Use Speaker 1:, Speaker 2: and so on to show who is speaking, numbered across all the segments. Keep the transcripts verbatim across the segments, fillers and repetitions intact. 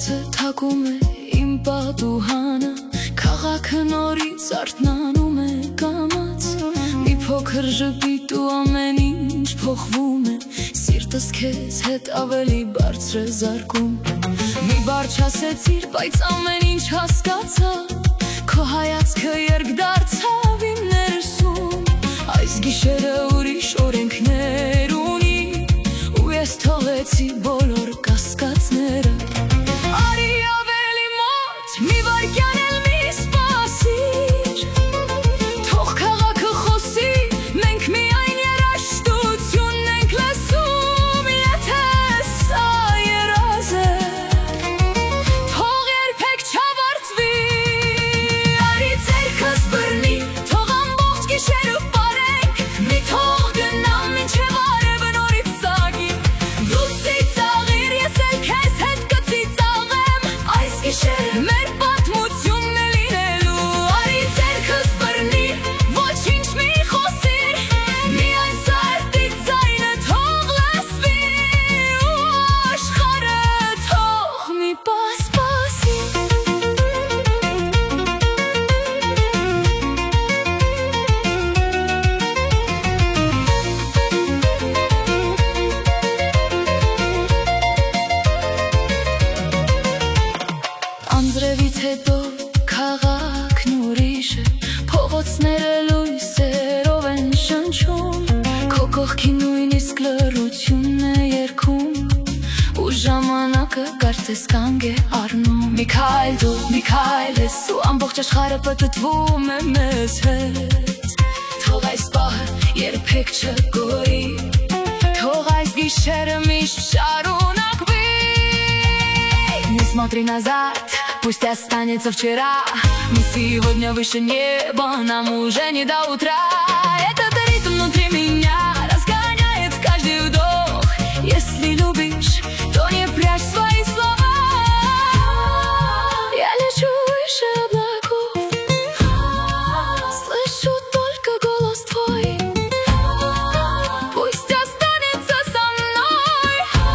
Speaker 1: Հերացը թակում է իմ պատուհանը, քաղաքը նորից արթնանում է կամաց, մի փոքր ժպիտ ու ամեն ինչ փոխվում է, սիրտս քեզ հետ ավելի բարձր է զարկում։ Մի բառ չասեցիր, բայց ամեն ինչ հասկացա, քո հայացքը երկ դարձավ իմ ներսում, այս գիշերը ուրիշ օրենքներ ունի, ու ես թողեցի բոլոր կասկածները։ Արի ավելի մոտ, մի վայրկյան էլ մի սպասիր, թող քաղաքը խոսի, մենք միայն երաժշտությունն ենք լսում, եթե սա երազ է, թող երբեք չավարտվի։ Արի ձեռքս բռնի, թող ամբողջ գիշերը պարենք, մի թող գնամ մինչև արևը նորից ծագի, դու ծիծաղիր, ես էլ քեզ հետ կծիծաղեմ, այս գիշերը մեր պատմությունն է լինելու։ Արի ձեռքս բռնի, ոչինչ մի խոսիր, միայն սրտի ձայնը թող լսվի, ու աշխարհը թող մի պասպասի։ Անձրևից հետո քաղաքն ուրիշ է, փողոցները լույսերով են շնչում, քո կողքի նույնիսկ լռությունն է երգում, ու ժամանակը կարծես կանգ է առնում։ Մի քայլ դու, մի քայլ ես, ու ամբողջ աշխարհը պտտվում է մեզ հետ, թող այս պահը երբեք չգոյի, թող այս гիշերը միշտ շարունակվի։ Не смотри назад, пусть останется вчера, мы сегодня выше неба, нам уже не до утра. Этот ритм внутри меня разгоняет каждый вдох. Если любишь, то не прячь свои слова. Я лечу выше облаков, слышу только голос твой, пусть останется со мной.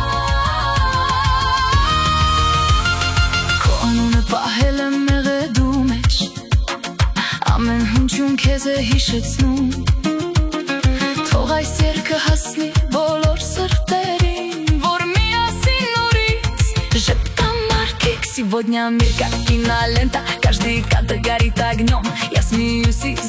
Speaker 1: Կոնունը պահել եմ մեղեդու մեջ, ամեն հնչյուն քեզ է հիշեցնում, թող այս երգը հասնի բոլոր սրտերին, որ միասին նորից ժպտան մարդիկ։ Сегодня мир как кинолента, каждый кадр горит огнем, я смеюсь и